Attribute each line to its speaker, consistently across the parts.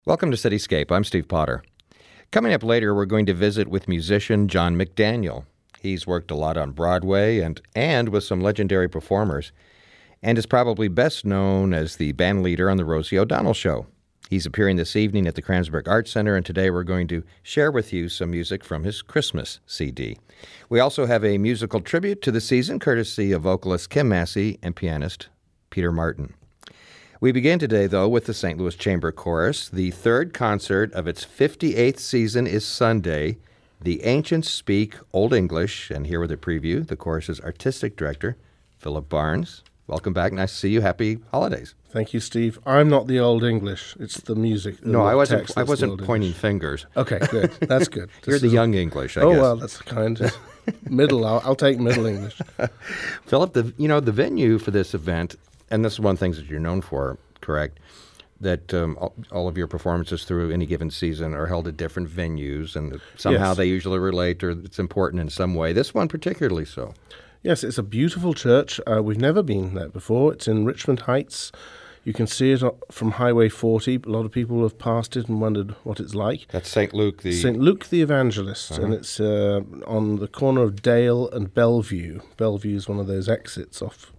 Speaker 1: Welcome to Cityscape. I'm Steve Potter. Coming up later, we're going to visit with musician John McDaniel. He's worked a lot on Broadway and with some legendary performers, and is probably best known as the band leader on The Rosie O'Donnell Show. He's appearing this evening at the Kranzberg Arts Center, and today we're going to share with you some music from his Christmas CD. We also have a musical tribute to the season, courtesy of vocalist Kim Massey and pianist Peter Martin. We begin today, though, with the St. Louis Chamber Chorus. The third concert of its 58th season is Sunday. The Ancients Speak Old English, and here with a preview, the chorus's artistic director, Philip Barnes. Welcome back. Nice to see you. Happy holidays.
Speaker 2: Thank you, Steve. I'm not the Old English. It's the music.
Speaker 1: No, I wasn't pointing fingers.
Speaker 2: Okay, good. That's good.
Speaker 1: You're the young English, I guess.
Speaker 2: Oh, well, that's kind. Middle. I'll take Middle English.
Speaker 1: Philip, the venue for this event, and this is one of the things that you're known for, correct, that all of your performances through any given season are held at different venues, and somehow
Speaker 2: Yes.
Speaker 1: they usually relate, or it's important in some way. This one particularly so.
Speaker 2: Yes, it's a beautiful church. We've never been there before. It's in Richmond Heights. You can see it from Highway 40. A lot of people have passed it and wondered what it's like.
Speaker 1: That's St. Luke the...
Speaker 2: St. Luke the Evangelist, and it's on the corner of Dale and Bellevue. Bellevue is one of those exits off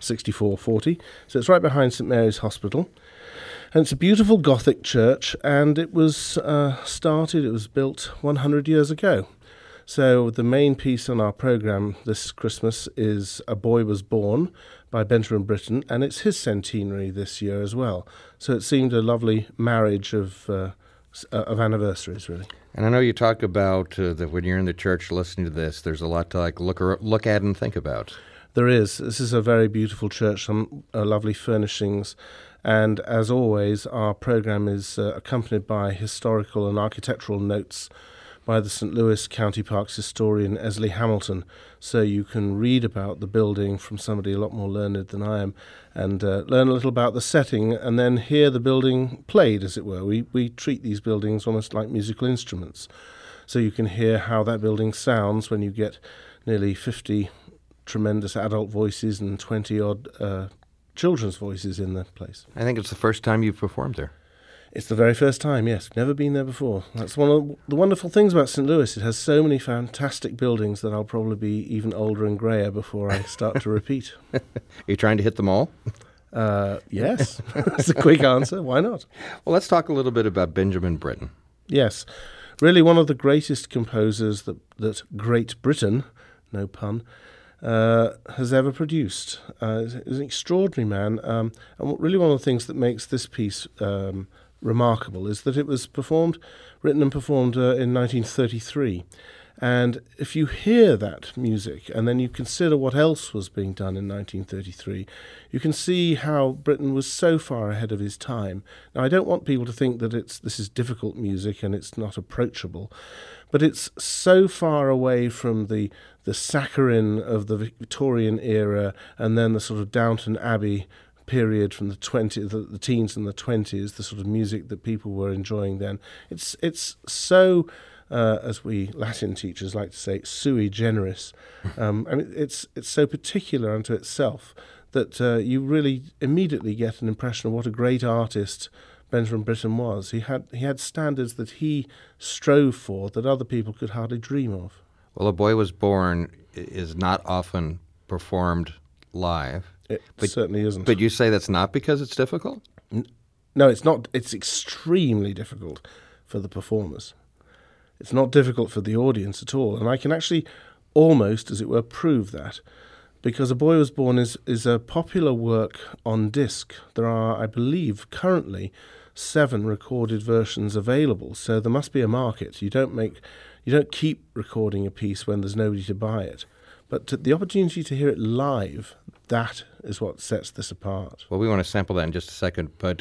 Speaker 2: 6440. So it's right behind St. Mary's Hospital. And it's a beautiful Gothic church, and it was it was built 100 years ago. So the main piece on our programme this Christmas is A Boy Was Born by Benjamin Britten, and it's his centenary this year as well. So it seemed a lovely marriage of anniversaries, really.
Speaker 1: And I know you talk about that when you're in the church listening to this, there's a lot to look at and think about.
Speaker 2: There is. This is a very beautiful church, some lovely furnishings. And as always, our programme is accompanied by historical and architectural notes by the St. Louis County Parks historian Esley Hamilton. So you can read about the building from somebody a lot more learned than I am, and learn a little about the setting, and then hear the building played, as it were. We treat these buildings almost like musical instruments. So you can hear how that building sounds when you get nearly 50 tremendous adult voices and 20-odd children's voices in the place.
Speaker 1: I think it's the first time you've performed there.
Speaker 2: It's the very first time, yes. Never been there before. That's one of the wonderful things about St. Louis. It has so many fantastic buildings that I'll probably be even older and greyer before I start to repeat.
Speaker 1: Are you trying to hit them all?
Speaker 2: Yes. That's a quick answer. Why not?
Speaker 1: Well, let's talk a little bit about Benjamin Britten.
Speaker 2: Yes. Really one of the greatest composers that Great Britain, no pun, has ever produced. He's an extraordinary man, and really one of the things that makes this piece remarkable is that it was written and performed in 1933. And if you hear that music and then you consider what else was being done in 1933, you can see how Britain was so far ahead of his time. Now, I don't want people to think that this is difficult music and it's not approachable, but it's so far away from the saccharine of the Victorian era and then the sort of Downton Abbey period from the teens and the 20s, the sort of music that people were enjoying then. It's so... as we Latin teachers like to say, sui generis. It's so particular unto itself that you really immediately get an impression of what a great artist Benjamin Britten was. He had standards that he strove for that other people could hardly dream of.
Speaker 1: Well, A Boy Was Born is not often performed live.
Speaker 2: It certainly isn't.
Speaker 1: But you say that's not because it's difficult?
Speaker 2: No, it's not. It's extremely difficult for the performers. It's not difficult for the audience at all. And I can actually almost, as it were, prove that. Because A Boy Was Born is a popular work on disc. There are, I believe, currently 7 recorded versions available. So there must be a market. You don't keep recording a piece when there's nobody to buy it. But the opportunity to hear it live, that is what sets this apart.
Speaker 1: Well, we want to sample that in just a second, but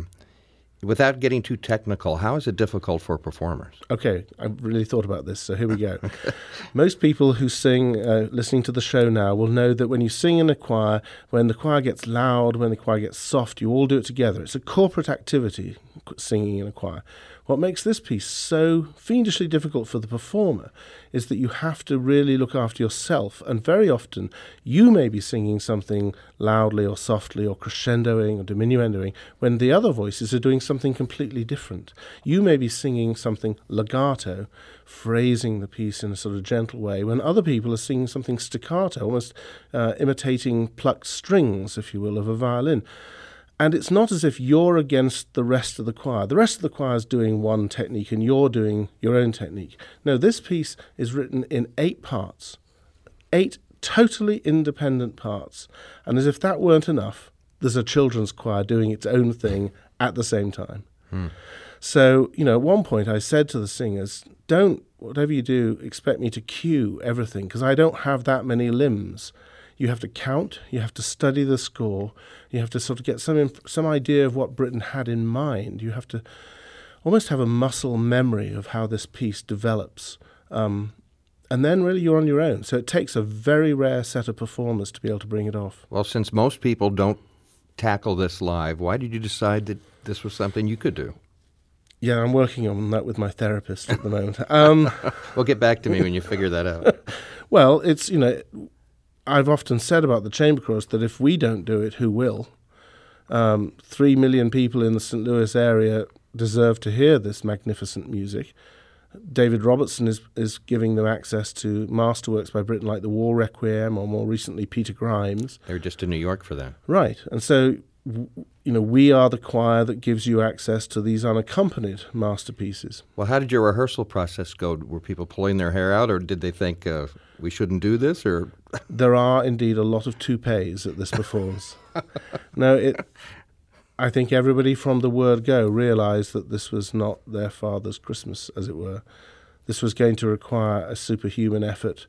Speaker 1: without getting too technical, how is it difficult for performers?
Speaker 2: Okay, I've really thought about this, so here we go. Most people who sing, listening to the show now, will know that when you sing in a choir, when the choir gets loud, when the choir gets soft, you all do it together. It's a corporate activity, singing in a choir. What makes this piece so fiendishly difficult for the performer is that you have to really look after yourself, and very often you may be singing something loudly or softly or crescendoing or diminuendoing when the other voices are doing something completely different. You may be singing something legato, phrasing the piece in a sort of gentle way, when other people are singing something staccato, almost imitating plucked strings, if you will, of a violin. And it's not as if you're against the rest of the choir. The rest of the choir is doing one technique and you're doing your own technique. No, this piece is written in 8 parts, 8 totally independent parts. And as if that weren't enough, there's a children's choir doing its own thing at the same time. So, at one point I said to the singers, don't, whatever you do, expect me to cue everything, because I don't have that many limbs. You have to count, you have to study the score, you have to sort of get some idea of what Britten had in mind. You have to almost have a muscle memory of how this piece develops. And then really you're on your own. So it takes a very rare set of performers to be able to bring it off.
Speaker 1: Well, since most people don't tackle this live, why did you decide that this was something you could do?
Speaker 2: Yeah, I'm working on that with my therapist at the moment.
Speaker 1: Well, get back to me when you figure that out.
Speaker 2: Well, it's, I've often said about the chamber chorus that if we don't do it, who will? 3 million people in the St. Louis area deserve to hear this magnificent music. David Robertson is giving them access to masterworks by Britten like the War Requiem, or more recently Peter Grimes.
Speaker 1: They were just in New York for that.
Speaker 2: Right. And so, we are the choir that gives you access to these unaccompanied masterpieces.
Speaker 1: Well, how did your rehearsal process go? Were people pulling their hair out, or did they think we shouldn't do this? Or
Speaker 2: There are indeed a lot of toupees at this performance. No, I think everybody from the word go realized that this was not their father's Christmas, as it were. This was going to require a superhuman effort.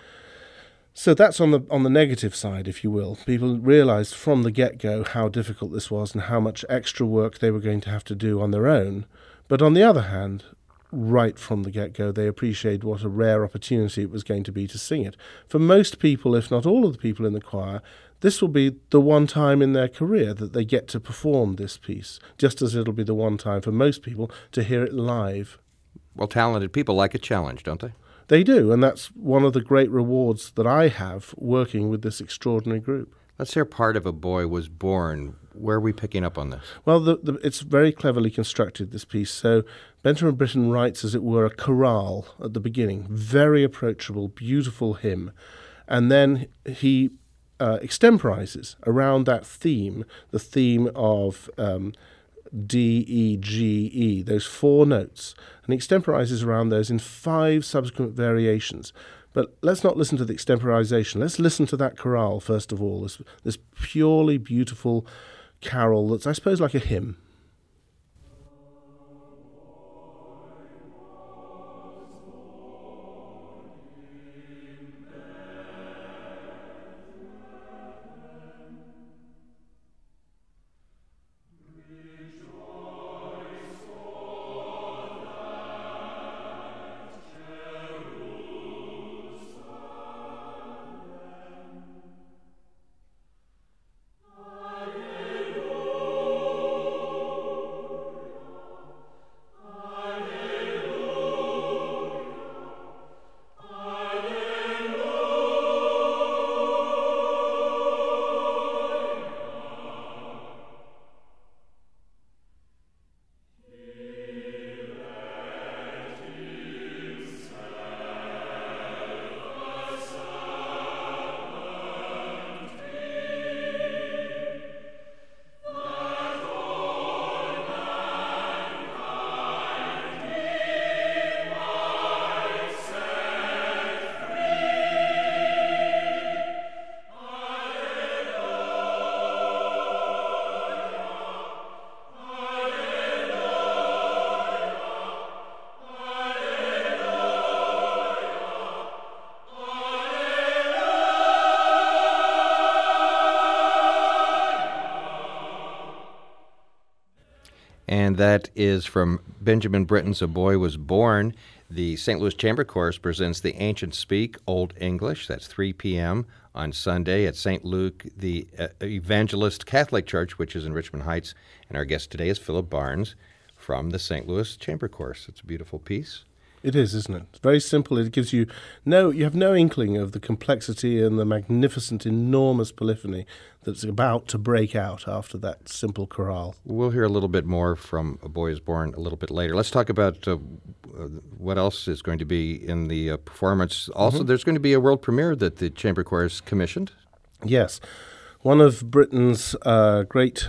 Speaker 2: So that's on the negative side, if you will. People realized from the get-go how difficult this was and how much extra work they were going to have to do on their own. But on the other hand, right from the get-go, they appreciated what a rare opportunity it was going to be to sing it. For most people, if not all of the people in the choir, this will be the one time in their career that they get to perform this piece, just as it'll be the one time for most people to hear it live.
Speaker 1: Well, talented people like a challenge, don't they?
Speaker 2: They do, and that's one of the great rewards that I have working with this extraordinary group.
Speaker 1: Let's hear part of A Boy Was Born. Where are we picking up on this?
Speaker 2: Well, it's very cleverly constructed, this piece. So Benjamin Britten writes, as it were, a chorale at the beginning. Very approachable, beautiful hymn. And then he extemporizes around that theme, the theme of D, E, G, E, those 4 notes, and extemporizes around those in 5 subsequent variations. But let's not listen to the extemporization. Let's listen to that chorale, first of all, this purely beautiful carol that's, I suppose, like a hymn.
Speaker 1: And that is from Benjamin Britten's A Boy Was Born. The St. Louis Chamber Chorus presents the Ancient Speak, Old English. That's 3 p.m. on Sunday at St. Luke, the Evangelist Catholic Church, which is in Richmond Heights. And our guest today is Philip Barnes from the St. Louis Chamber Chorus. It's a beautiful piece.
Speaker 2: It is, isn't it? It's very simple. It gives you you have no inkling of the complexity and the magnificent, enormous polyphony that's about to break out after that simple chorale.
Speaker 1: We'll hear a little bit more from A Boy is Born a little bit later. Let's talk about what else is going to be in the performance. Also, there's going to be a world premiere that the Chamber Choirs commissioned.
Speaker 2: Yes. One of Britain's great,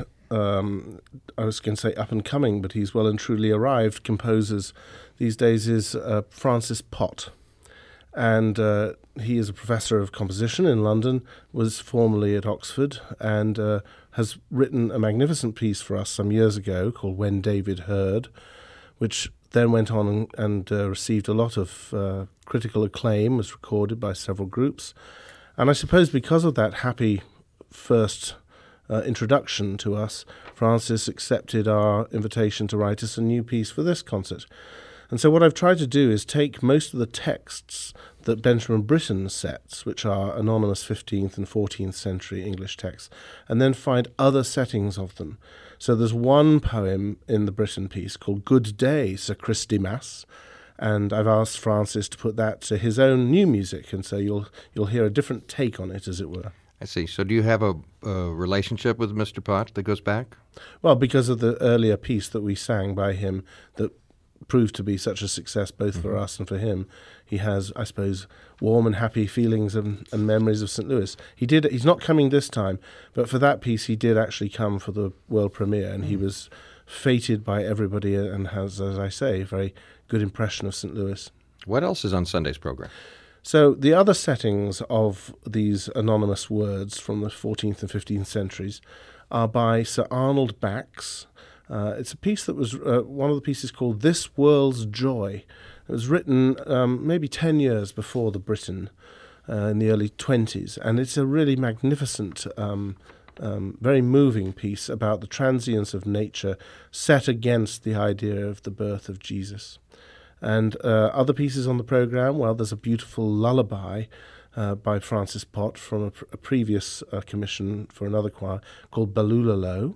Speaker 2: I was going to say up and coming, but he's well and truly arrived, composers these days is Francis Pott. And he is a professor of composition in London, was formerly at Oxford, and has written a magnificent piece for us some years ago called When David Heard, which then went on and received a lot of critical acclaim, was recorded by several groups. And I suppose because of that happy first introduction to us, Francis accepted our invitation to write us a new piece for this concert. And so what I've tried to do is take most of the texts that Benjamin Britten sets, which are anonymous 15th and 14th century English texts, and then find other settings of them. So there's one poem in the Britten piece called Good Day, Sir Christimas, and I've asked Francis to put that to his own new music, and so you'll hear a different take on it, as it were.
Speaker 1: I see. So do you have a relationship with Mr. Pott that goes back?
Speaker 2: Well, because of the earlier piece that we sang by him that proved to be such a success both for us and for him, he has, I suppose, warm and happy feelings and memories of St. Louis. He's not coming this time, but for that piece he did actually come for the world premiere, and he was feted by everybody and has, as I say, a very good impression of St. Louis.
Speaker 1: What else is on Sunday's program?
Speaker 2: So the other settings of these anonymous words from the 14th and 15th centuries are by Sir Arnold Bax. It's a piece that was one of the pieces called This World's Joy. It was written maybe 10 years before the Britten in the early 20s, and it's a really magnificent, very moving piece about the transience of nature set against the idea of the birth of Jesus. And other pieces on the program, well, there's a beautiful lullaby by Francis Pott from a previous commission for another choir called Balulalo.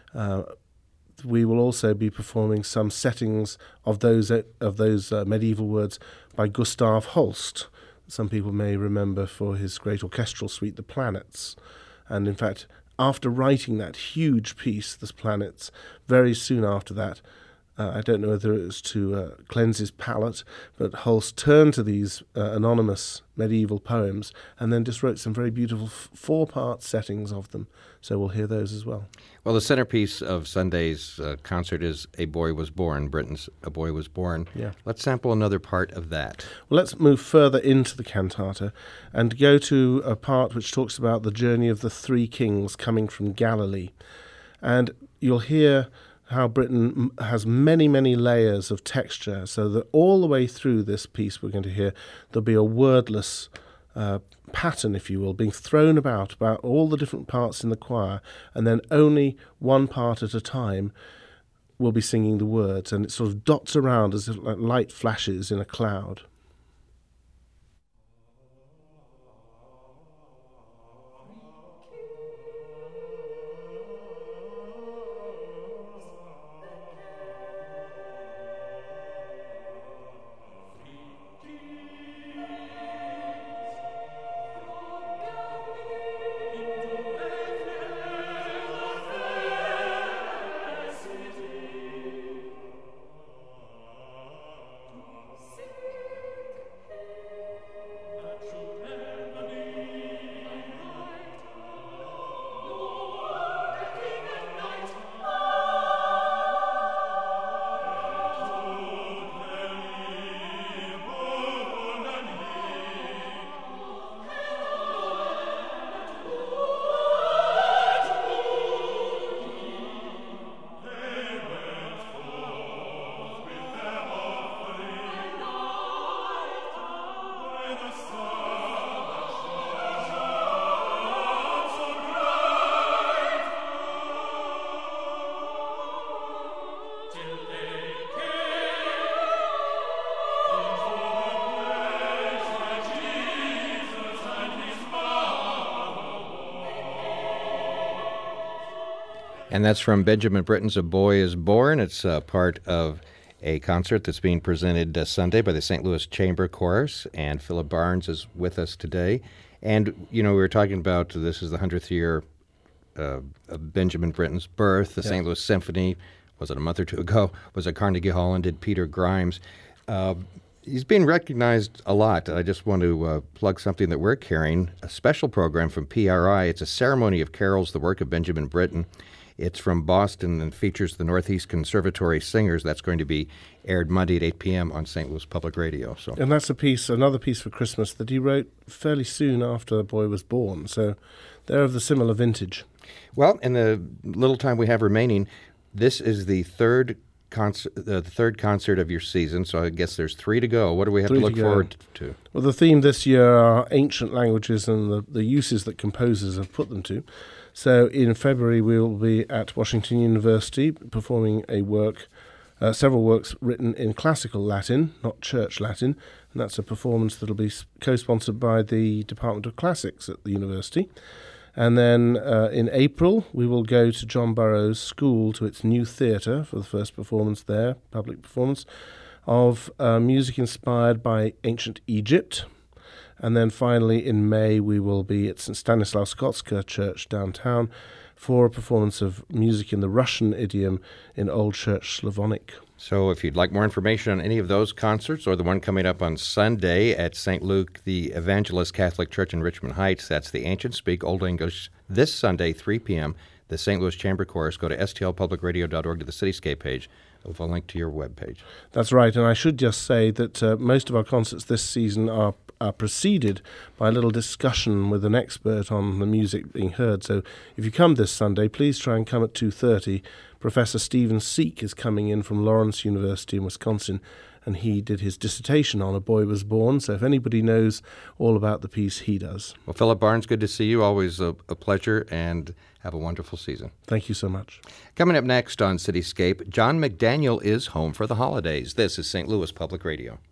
Speaker 2: We will also be performing some settings of those medieval words by Gustav Holst. Some people may remember for his great orchestral suite, The Planets. And in fact, after writing that huge piece, The Planets, very soon after that, I don't know whether it was to cleanse his palate, but Holst turned to these anonymous medieval poems and then just wrote some very beautiful four-part settings of them. So we'll hear those as well.
Speaker 1: Well, the centerpiece of Sunday's concert is A Boy Was Born, Britain's A Boy Was Born.
Speaker 2: Yeah.
Speaker 1: Let's sample another part of that.
Speaker 2: Well, let's move further into the cantata and go to a part which talks about the journey of the three kings coming from Galilee. And you'll hear how Britten has many, many layers of texture, so that all the way through this piece we're going to hear, there'll be a wordless pattern, if you will, being thrown about all the different parts in the choir, and then only one part at a time will be singing the words, and it sort of dots around as if like light flashes in a cloud.
Speaker 1: And that's from Benjamin Britten's A Boy is Born. It's part of a concert that's being presented Sunday by the St. Louis Chamber Chorus, and Philip Barnes is with us today. And, we were talking about this is the 100th year of Benjamin Britten's birth. The St. Louis Symphony, was it a month or two ago, was at Carnegie Hall and did Peter Grimes. He's being recognized a lot. I just want to plug something that we're carrying, a special program from PRI. It's a ceremony of carols, the work of Benjamin Britten. It's from Boston and features the Northeast Conservatory Singers. That's going to be aired Monday at 8 p.m. on St. Louis Public Radio. So,
Speaker 2: and that's another piece for Christmas that he wrote fairly soon after the boy was born. So they're of the similar vintage.
Speaker 1: Well, in the little time we have remaining, this is the third concert of your season, so I guess there's 3 to go. What do we have to look forward to?
Speaker 2: Well, the theme this year are ancient languages and the uses that composers have put them to. So in February we will be at Washington University performing several works written in classical Latin, not church Latin, and that's a performance that will be co-sponsored by the Department of Classics at the university. And then in April, we will go to John Burroughs School, to its new theatre, for the first performance there, public performance, of music inspired by ancient Egypt. And then finally, in May, we will be at St. Stanislaus Kotska Church downtown for a performance of music in the Russian idiom in Old Church Slavonic.
Speaker 1: So if you'd like more information on any of those concerts or the one coming up on Sunday at St. Luke, the Evangelist Catholic Church in Richmond Heights, that's the Ancient Speak Old English, this Sunday, 3 p.m., the St. Louis Chamber Chorus. Go to stlpublicradio.org to the Cityscape page. With a link to your webpage.
Speaker 2: That's right, and I should just say that most of our concerts this season are preceded by a little discussion with an expert on the music being heard. So if you come this Sunday, please try and come at 2:30. Professor Stephen Seek is coming in from Lawrence University in Wisconsin, and he did his dissertation on A Boy Was Born. So if anybody knows all about the piece, he does.
Speaker 1: Well, Philip Barnes, good to see you. Always a pleasure, and have a wonderful season.
Speaker 2: Thank you so much.
Speaker 1: Coming up next on Cityscape, John McDaniel is home for the holidays. This is St. Louis Public Radio.